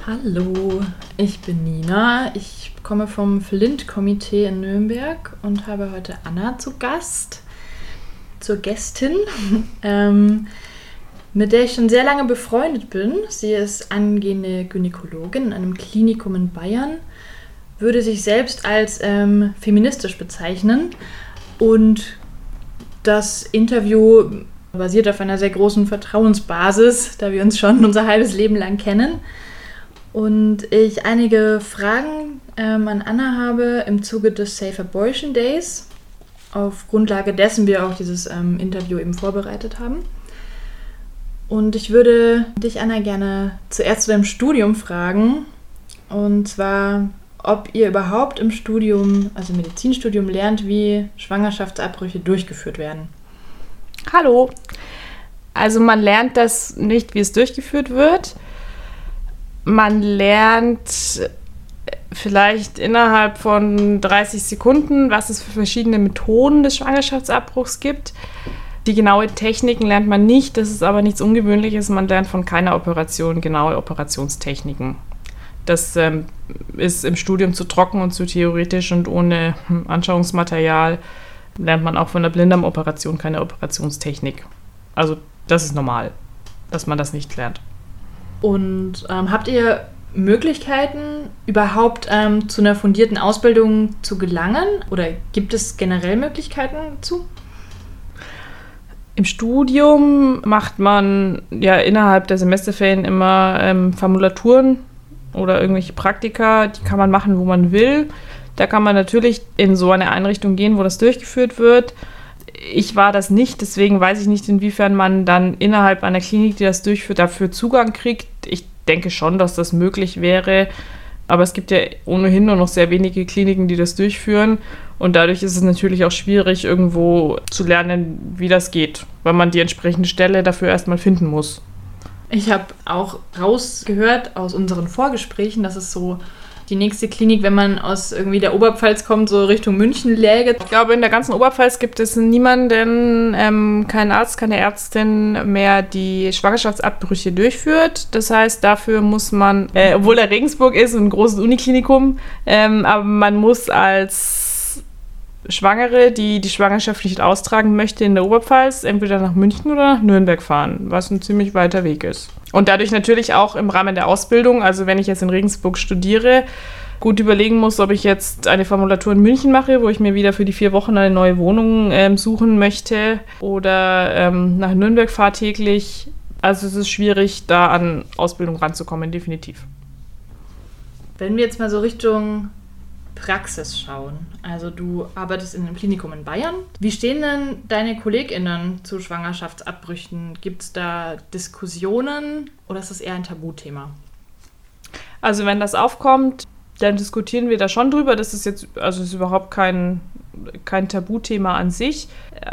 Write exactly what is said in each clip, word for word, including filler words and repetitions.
Hallo, ich bin Nina. Ich komme vom Flint-Komitee in Nürnberg und habe heute Anna zu Gast, zur Gästin, ähm, mit der ich schon sehr lange befreundet bin. Sie ist angehende Gynäkologin in einem Klinikum in Bayern, würde sich selbst als ähm, feministisch bezeichnen und das Interview basiert auf einer sehr großen Vertrauensbasis, da wir uns schon unser halbes Leben lang kennen. Und ich einige Fragen ähm, an Anna habe im Zuge des Safe Abortion Days, auf Grundlage dessen wir auch dieses ähm, Interview eben vorbereitet haben. Und ich würde dich, Anna, gerne zuerst zu deinem Studium fragen. Und zwar, ob ihr überhaupt im Studium, also im Medizinstudium, lernt, wie Schwangerschaftsabbrüche durchgeführt werden. Hallo. Also man lernt das nicht, wie es durchgeführt wird. Man lernt vielleicht innerhalb von dreißig Sekunden, was es für verschiedene Methoden des Schwangerschaftsabbruchs gibt. Die genaue Techniken lernt man nicht, das ist aber nichts Ungewöhnliches. Man lernt von keiner Operation genaue Operationstechniken. Das ähm, ist im Studium zu trocken und zu theoretisch und ohne Anschauungsmaterial lernt man auch von der Blinddarmoperation keine Operationstechnik. Also das ist normal, dass man das nicht lernt. Und ähm, habt ihr Möglichkeiten, überhaupt ähm, zu einer fundierten Ausbildung zu gelangen? Oder gibt es generell Möglichkeiten dazu? Im Studium macht man ja innerhalb der Semesterferien immer ähm, Formulaturen oder irgendwelche Praktika, die kann man machen, wo man will. Da kann man natürlich in so eine Einrichtung gehen, wo das durchgeführt wird. Ich war das nicht, deswegen weiß ich nicht, inwiefern man dann innerhalb einer Klinik, die das durchführt, dafür Zugang kriegt. Ich denke schon, dass das möglich wäre, aber es gibt ja ohnehin nur noch sehr wenige Kliniken, die das durchführen und dadurch ist es natürlich auch schwierig, irgendwo zu lernen, wie das geht, weil man die entsprechende Stelle dafür erstmal finden muss. Ich habe auch rausgehört aus unseren Vorgesprächen, dass es so die nächste Klinik, wenn man aus irgendwie der Oberpfalz kommt, so Richtung München läge. Ich glaube, in der ganzen Oberpfalz gibt es niemanden, ähm, keinen Arzt, keine Ärztin mehr, die Schwangerschaftsabbrüche durchführt. Das heißt, dafür muss man, äh, obwohl er Regensburg ist und ein großes Uniklinikum, ähm, aber man muss als Schwangere, die die Schwangerschaft nicht austragen möchte in der Oberpfalz, entweder nach München oder nach Nürnberg fahren, was ein ziemlich weiter Weg ist. Und dadurch natürlich auch im Rahmen der Ausbildung, also wenn ich jetzt in Regensburg studiere, gut überlegen muss, ob ich jetzt eine Formulatur in München mache, wo ich mir wieder für die vier Wochen eine neue Wohnung ähm, suchen möchte oder ähm, nach Nürnberg fahre täglich. Also es ist schwierig, da an Ausbildung ranzukommen, definitiv. Wenn wir jetzt mal so Richtung Praxis schauen. Also du arbeitest in einem Klinikum in Bayern. Wie stehen denn deine KollegInnen zu Schwangerschaftsabbrüchen? Gibt es da Diskussionen oder ist das eher ein Tabuthema? Also wenn das aufkommt, dann diskutieren wir da schon drüber. Das ist jetzt, also ist überhaupt kein, kein Tabuthema an sich.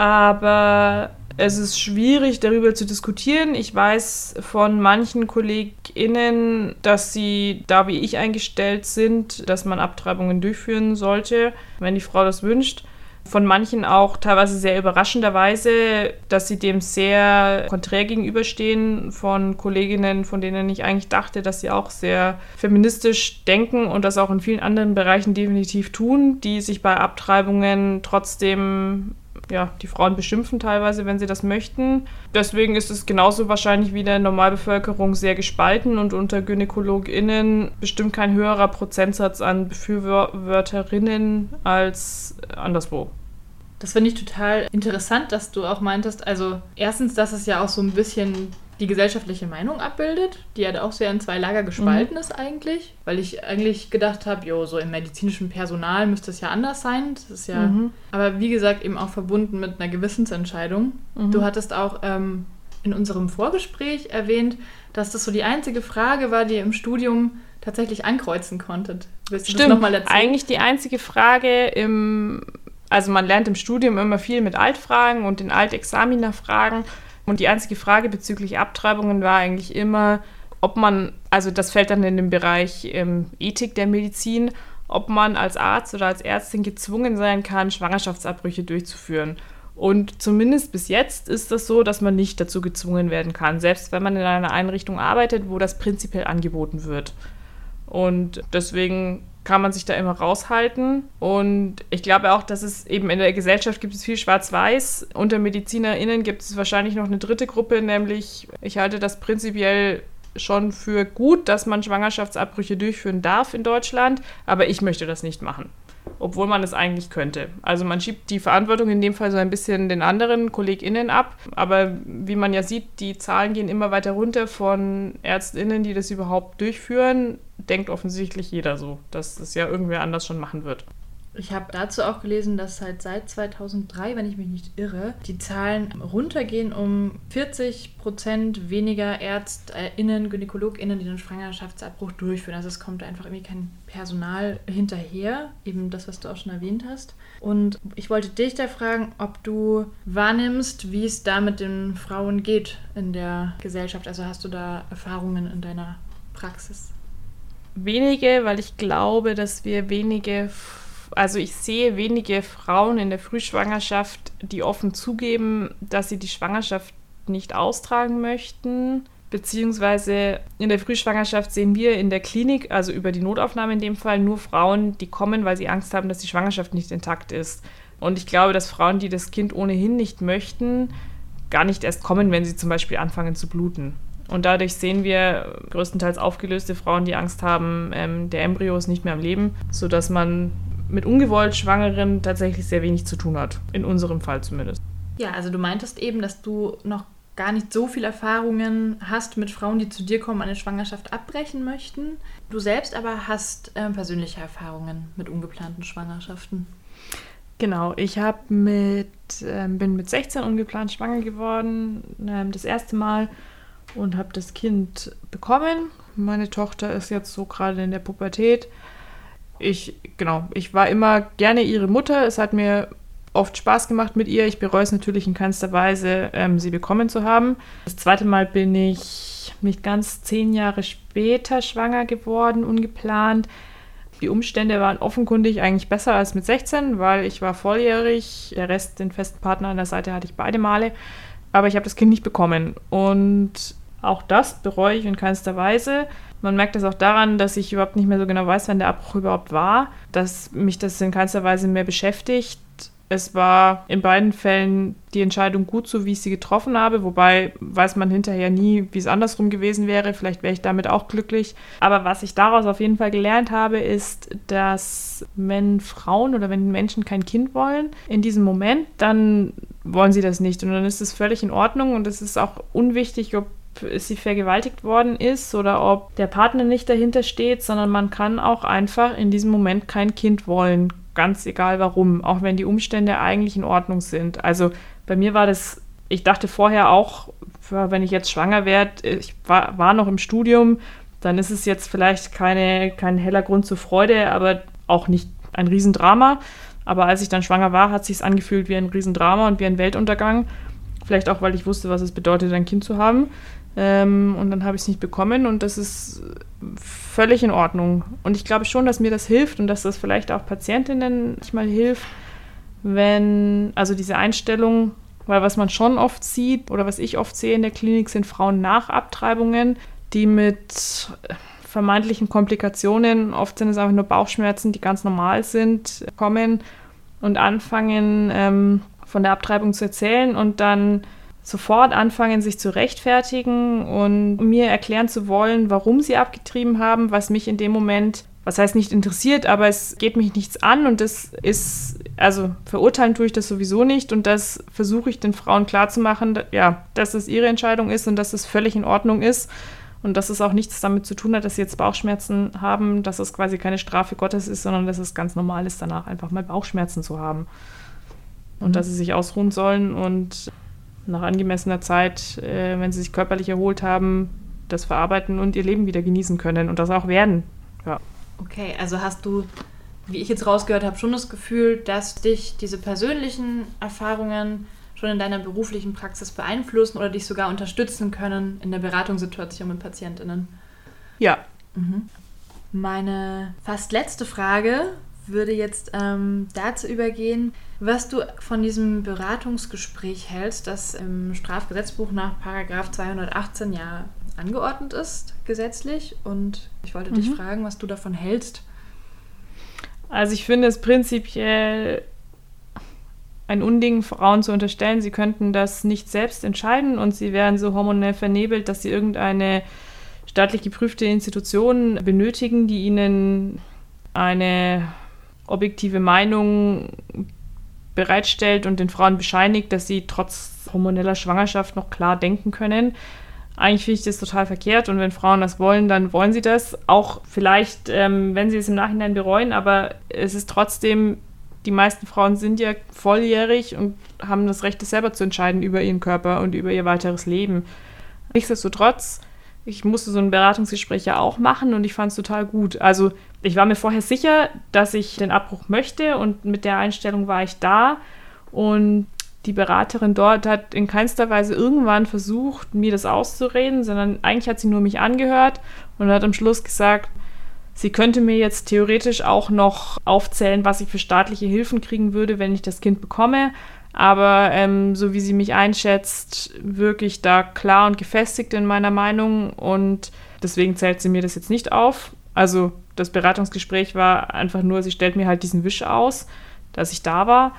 Aber es ist schwierig, darüber zu diskutieren. Ich weiß von manchen KollegInnen, dass sie da wie ich eingestellt sind, dass man Abtreibungen durchführen sollte, wenn die Frau das wünscht. Von manchen auch teilweise sehr überraschenderweise, dass sie dem sehr konträr gegenüberstehen. Von Kolleginnen, von denen ich eigentlich dachte, dass sie auch sehr feministisch denken und das auch in vielen anderen Bereichen definitiv tun, die sich bei Abtreibungen trotzdem ja, die Frauen beschimpfen teilweise, wenn sie das möchten. Deswegen ist es genauso wahrscheinlich wie in der Normalbevölkerung sehr gespalten und unter GynäkologInnen bestimmt kein höherer Prozentsatz an Befürworterinnen als anderswo. Das finde ich total interessant, dass du auch meintest, also erstens, dass es ja auch so ein bisschen die gesellschaftliche Meinung abbildet, die ja auch sehr in zwei Lager gespalten mhm. ist eigentlich, weil ich eigentlich gedacht habe, jo, so im medizinischen Personal müsste es ja anders sein, das ist ja, mhm. aber wie gesagt eben auch verbunden mit einer Gewissensentscheidung. Mhm. Du hattest auch ähm, in unserem Vorgespräch erwähnt, dass das so die einzige Frage war, die ihr im Studium tatsächlich ankreuzen konntet. Willst du Stimmt, das nochmal erzählen? Eigentlich die einzige Frage im, also man lernt im Studium immer viel mit Altfragen und den Altexamina-Fragen. Und die einzige Frage bezüglich Abtreibungen war eigentlich immer, ob man, also das fällt dann in den Bereich ähm, Ethik der Medizin, ob man als Arzt oder als Ärztin gezwungen sein kann, Schwangerschaftsabbrüche durchzuführen. Und zumindest bis jetzt ist das so, dass man nicht dazu gezwungen werden kann, selbst wenn man in einer Einrichtung arbeitet, wo das prinzipiell angeboten wird. Und deswegen kann man sich da immer raushalten. Und ich glaube auch, dass es eben in der Gesellschaft gibt es viel Schwarz-Weiß. Unter MedizinerInnen gibt es wahrscheinlich noch eine dritte Gruppe, nämlich ich halte das prinzipiell schon für gut, dass man Schwangerschaftsabbrüche durchführen darf in Deutschland, aber ich möchte das nicht machen, obwohl man es eigentlich könnte. Also man schiebt die Verantwortung in dem Fall so ein bisschen den anderen KollegInnen ab, aber wie man ja sieht, die Zahlen gehen immer weiter runter von ÄrztInnen, die das überhaupt durchführen. Denkt offensichtlich jeder so, dass es ja irgendwer anders schon machen wird. Ich habe dazu auch gelesen, dass halt seit zweitausenddrei, wenn ich mich nicht irre, die Zahlen runtergehen um vierzig Prozent weniger ÄrztInnen, GynäkologInnen, die den Schwangerschaftsabbruch durchführen. Also es kommt einfach irgendwie kein Personal hinterher, eben das, was du auch schon erwähnt hast. Und ich wollte dich da fragen, ob du wahrnimmst, wie es da mit den Frauen geht in der Gesellschaft. Also hast du da Erfahrungen in deiner Praxis? Wenige, weil ich glaube, dass wir wenige... Also ich sehe wenige Frauen in der Frühschwangerschaft, die offen zugeben, dass sie die Schwangerschaft nicht austragen möchten. Beziehungsweise in der Frühschwangerschaft sehen wir in der Klinik, also über die Notaufnahme in dem Fall, nur Frauen, die kommen, weil sie Angst haben, dass die Schwangerschaft nicht intakt ist. Und ich glaube, dass Frauen, die das Kind ohnehin nicht möchten, gar nicht erst kommen, wenn sie zum Beispiel anfangen zu bluten. Und dadurch sehen wir größtenteils aufgelöste Frauen, die Angst haben, ähm, der Embryo ist nicht mehr am Leben, sodass man mit ungewollt Schwangeren tatsächlich sehr wenig zu tun hat. In unserem Fall zumindest. Ja, also du meintest eben, dass du noch gar nicht so viele Erfahrungen hast mit Frauen, die zu dir kommen, eine Schwangerschaft abbrechen möchten. Du selbst aber hast äh, persönliche Erfahrungen mit ungeplanten Schwangerschaften. Genau, ich hab mit, äh, bin mit sechzehn ungeplant schwanger geworden, äh, das erste Mal, und habe das Kind bekommen. Meine Tochter ist jetzt so gerade in der Pubertät. Ich, genau, ich war immer gerne ihre Mutter. Es hat mir oft Spaß gemacht mit ihr. Ich bereue es natürlich in keinster Weise, ähm, sie bekommen zu haben. Das zweite Mal bin ich nicht ganz zehn Jahre später schwanger geworden, ungeplant. Die Umstände waren offenkundig eigentlich besser als mit sechzehn, weil ich war volljährig. Der Rest, den festen Partner an der Seite, hatte ich beide Male. Aber ich habe das Kind nicht bekommen. Und auch das bereue ich in keinster Weise. Man merkt das auch daran, dass ich überhaupt nicht mehr so genau weiß, wann der Abbruch überhaupt war, dass mich das in keinster Weise mehr beschäftigt. Es war in beiden Fällen die Entscheidung gut, so wie ich sie getroffen habe, wobei weiß man hinterher nie, wie es andersrum gewesen wäre. Vielleicht wäre ich damit auch glücklich. Aber was ich daraus auf jeden Fall gelernt habe, ist, dass wenn Frauen oder wenn Menschen kein Kind wollen, in diesem Moment, dann wollen sie das nicht. Und dann ist es völlig in Ordnung und es ist auch unwichtig, ob sie vergewaltigt worden ist oder ob der Partner nicht dahinter steht, sondern man kann auch einfach in diesem Moment kein Kind wollen, ganz egal warum, auch wenn die Umstände eigentlich in Ordnung sind. Also bei mir war das, ich dachte vorher auch, wenn ich jetzt schwanger werde, ich war, war noch im Studium, dann ist es jetzt vielleicht keine, kein heller Grund zur Freude, aber auch nicht ein Riesendrama. Aber als ich dann schwanger war, hat es sich angefühlt wie ein Riesendrama und wie ein Weltuntergang. Vielleicht auch, weil ich wusste, was es bedeutet, ein Kind zu haben. Ähm, und dann habe ich es nicht bekommen und das ist völlig in Ordnung. Und ich glaube schon, dass mir das hilft und dass das vielleicht auch Patientinnen manchmal hilft, wenn, also diese Einstellung, weil was man schon oft sieht oder was ich oft sehe in der Klinik, sind Frauen nach Abtreibungen, die mit vermeintlichen Komplikationen, oft sind es einfach nur Bauchschmerzen, die ganz normal sind, kommen und anfangen, ähm, von der Abtreibung zu erzählen und dann sofort anfangen, sich zu rechtfertigen und mir erklären zu wollen, warum sie abgetrieben haben, was mich in dem Moment, was heißt nicht interessiert, aber es geht mich nichts an und das ist, also verurteilen tue ich das sowieso nicht und das versuche ich den Frauen klarzumachen, ja, dass es ihre Entscheidung ist und dass es völlig in Ordnung ist und dass es auch nichts damit zu tun hat, dass sie jetzt Bauchschmerzen haben, dass es quasi keine Strafe Gottes ist, sondern dass es ganz normal ist, danach einfach mal Bauchschmerzen zu haben und mhm. dass sie sich ausruhen sollen und nach angemessener Zeit, äh, wenn sie sich körperlich erholt haben, das verarbeiten und ihr Leben wieder genießen können und das auch werden. Ja. Okay, also hast du, wie ich jetzt rausgehört habe, schon das Gefühl, dass dich diese persönlichen Erfahrungen schon in deiner beruflichen Praxis beeinflussen oder dich sogar unterstützen können in der Beratungssituation mit PatientInnen? Ja. Mhm. Meine fast letzte Frage würde jetzt ähm, dazu übergehen, was du von diesem Beratungsgespräch hältst, das im Strafgesetzbuch nach Paragraph zweihundertachtzehn ja angeordnet ist, gesetzlich. Und ich wollte mhm. dich fragen, was du davon hältst. Also ich finde es prinzipiell ein Unding, Frauen zu unterstellen, sie könnten das nicht selbst entscheiden und sie wären so hormonell vernebelt, dass sie irgendeine staatlich geprüfte Institution benötigen, die ihnen eine objektive Meinung bereitstellt und den Frauen bescheinigt, dass sie trotz hormoneller Schwangerschaft noch klar denken können. Eigentlich finde ich das total verkehrt und wenn Frauen das wollen, dann wollen sie das. Auch vielleicht, ähm, wenn sie es im Nachhinein bereuen, aber es ist trotzdem, die meisten Frauen sind ja volljährig und haben das Recht, das selber zu entscheiden über ihren Körper und über ihr weiteres Leben. Nichtsdestotrotz, ich musste so ein Beratungsgespräch ja auch machen und ich fand es total gut. Also ich war mir vorher sicher, dass ich den Abbruch möchte und mit der Einstellung war ich da und die Beraterin dort hat in keinster Weise irgendwann versucht, mir das auszureden, sondern eigentlich hat sie nur mich angehört und hat am Schluss gesagt, sie könnte mir jetzt theoretisch auch noch aufzählen, was ich für staatliche Hilfen kriegen würde, wenn ich das Kind bekomme. Aber ähm, so wie sie mich einschätzt, wirklich da klar und gefestigt in meiner Meinung und deswegen zählt sie mir das jetzt nicht auf. Also das Beratungsgespräch war einfach nur, sie stellt mir halt diesen Wisch aus, dass ich da war.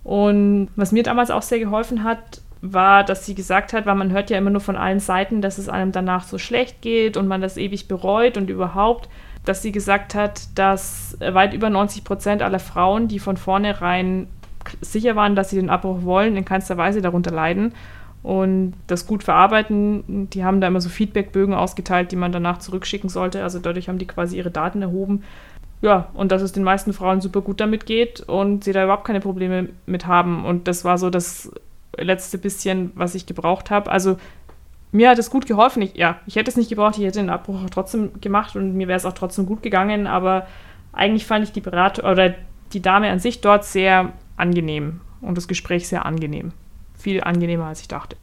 Und was mir damals auch sehr geholfen hat, war, dass sie gesagt hat, weil man hört ja immer nur von allen Seiten, dass es einem danach so schlecht geht und man das ewig bereut und überhaupt, dass sie gesagt hat, dass weit über neunzig Prozent aller Frauen, die von vornherein sicher waren, dass sie den Abbruch wollen, in keinster Weise darunter leiden und das gut verarbeiten. Die haben da immer so Feedbackbögen ausgeteilt, die man danach zurückschicken sollte. Also dadurch haben die quasi ihre Daten erhoben. Ja, und dass es den meisten Frauen super gut damit geht und sie da überhaupt keine Probleme mit haben. Und das war so das letzte bisschen, was ich gebraucht habe. Also mir hat es gut geholfen. Ich, ja, ich hätte es nicht gebraucht, ich hätte den Abbruch auch trotzdem gemacht und mir wäre es auch trotzdem gut gegangen. Aber eigentlich fand ich die Beratung oder die Dame an sich dort sehr angenehm und das Gespräch sehr angenehm. Viel angenehmer, als ich dachte.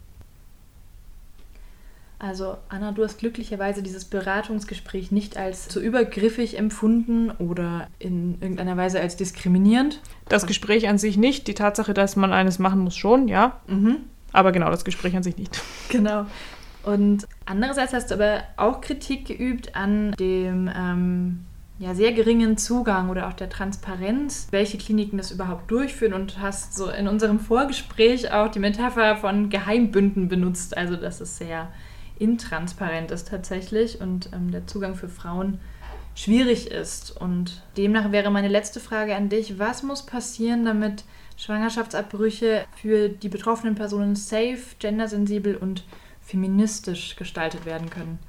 Also Anna, du hast glücklicherweise dieses Beratungsgespräch nicht als zu übergriffig empfunden oder in irgendeiner Weise als diskriminierend. Das Gespräch an sich nicht, die Tatsache, dass man eines machen muss schon, ja. Mhm. Aber genau, das Gespräch an sich nicht. Genau. Und andererseits hast du aber auch Kritik geübt an dem ähm, ja, sehr geringen Zugang oder auch der Transparenz, welche Kliniken das überhaupt durchführen und hast so in unserem Vorgespräch auch die Metapher von Geheimbünden benutzt, also dass es sehr intransparent ist tatsächlich und ähm, der Zugang für Frauen schwierig ist. Und demnach wäre meine letzte Frage an dich, was muss passieren, damit Schwangerschaftsabbrüche für die betroffenen Personen safe, gendersensibel und feministisch gestaltet werden können?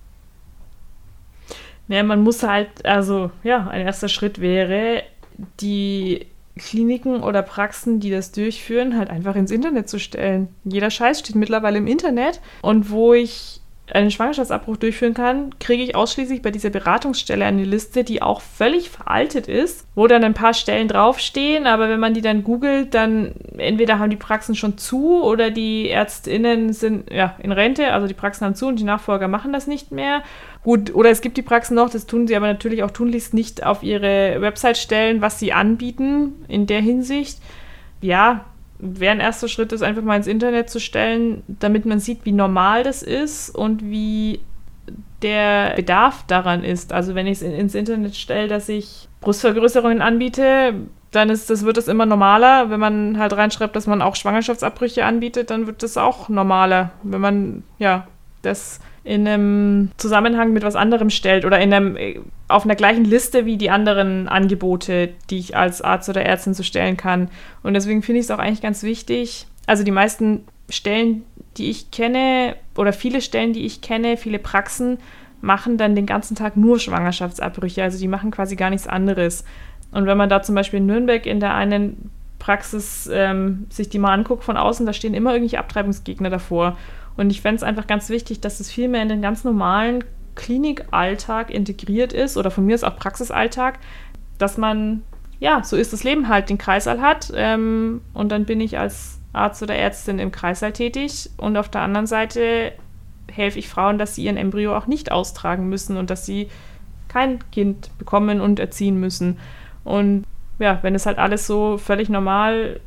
Ja, man muss halt, also ja, ein erster Schritt wäre, die Kliniken oder Praxen, die das durchführen, halt einfach ins Internet zu stellen. Jeder Scheiß steht mittlerweile im Internet und wo ich einen Schwangerschaftsabbruch durchführen kann, kriege ich ausschließlich bei dieser Beratungsstelle eine Liste, die auch völlig veraltet ist, wo dann ein paar Stellen draufstehen, aber wenn man die dann googelt, dann entweder haben die Praxen schon zu oder die ÄrztInnen sind ja in Rente, also die Praxen haben zu und die Nachfolger machen das nicht mehr. Gut, oder es gibt die Praxen noch, das tun sie aber natürlich auch tunlichst nicht auf ihre Website stellen, was sie anbieten in der Hinsicht. Ja, wäre ein erster Schritt, das einfach mal ins Internet zu stellen, damit man sieht, wie normal das ist und wie der Bedarf daran ist. Also wenn ich es in, ins Internet stelle, dass ich Brustvergrößerungen anbiete, dann ist das, wird das immer normaler. Wenn man halt reinschreibt, dass man auch Schwangerschaftsabbrüche anbietet, dann wird das auch normaler. Wenn man ja das in einem Zusammenhang mit was anderem stellt oder in einem, auf einer gleichen Liste wie die anderen Angebote, die ich als Arzt oder Ärztin so stellen kann. Und deswegen finde ich es auch eigentlich ganz wichtig, also die meisten Stellen, die ich kenne oder viele Stellen, die ich kenne, viele Praxen machen dann den ganzen Tag nur Schwangerschaftsabbrüche, also die machen quasi gar nichts anderes. Und wenn man da zum Beispiel in Nürnberg in der einen Praxis ähm, sich die mal anguckt von außen, da stehen immer irgendwelche Abtreibungsgegner davor. Und ich fände es einfach ganz wichtig, dass es viel mehr in den ganz normalen Klinikalltag integriert ist oder von mir ist auch Praxisalltag, dass man, ja, so ist das Leben halt, den Kreißsaal hat ähm, und dann bin ich als Arzt oder Ärztin im Kreißsaal tätig und auf der anderen Seite helfe ich Frauen, dass sie ihren Embryo auch nicht austragen müssen und dass sie kein Kind bekommen und erziehen müssen. Und ja, wenn es halt alles so völlig normal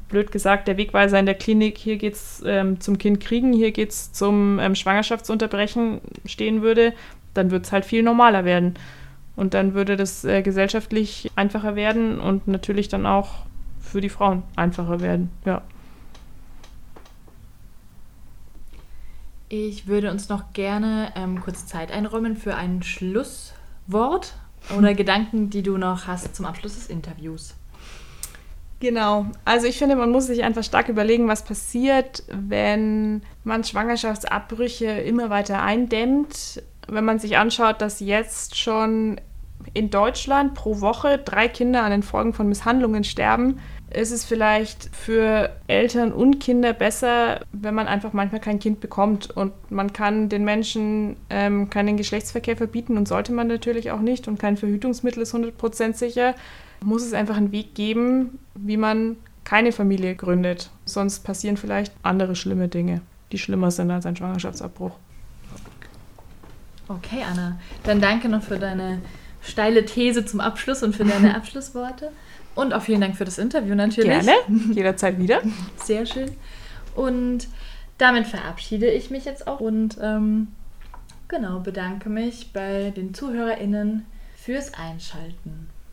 blöd gesagt, der Wegweiser in der Klinik, hier geht's ähm, zum Kind kriegen, hier geht's zum ähm, Schwangerschaftsunterbrechen stehen würde, dann würde es halt viel normaler werden. Und dann würde das äh, gesellschaftlich einfacher werden und natürlich dann auch für die Frauen einfacher werden, ja. Ich würde uns noch gerne ähm, kurz Zeit einräumen für ein Schlusswort oder Gedanken, die du noch hast zum Abschluss des Interviews. Genau. Also ich finde, man muss sich einfach stark überlegen, was passiert, wenn man Schwangerschaftsabbrüche immer weiter eindämmt. Wenn man sich anschaut, dass jetzt schon in Deutschland pro Woche drei Kinder an den Folgen von Misshandlungen sterben, ist es vielleicht für Eltern und Kinder besser, wenn man einfach manchmal kein Kind bekommt. Und man kann den Menschen ähm, keinen Geschlechtsverkehr verbieten und sollte man natürlich auch nicht. Und kein Verhütungsmittel ist hundert Prozent sicher. Muss es einfach einen Weg geben, wie man keine Familie gründet. Sonst passieren vielleicht andere schlimme Dinge, die schlimmer sind als ein Schwangerschaftsabbruch. Okay, Anna. Dann danke noch für deine steile These zum Abschluss und für deine Abschlussworte. Und auch vielen Dank für das Interview natürlich. Gerne, jederzeit wieder. Sehr schön. Und damit verabschiede ich mich jetzt auch und ähm, genau, bedanke mich bei den ZuhörerInnen fürs Einschalten.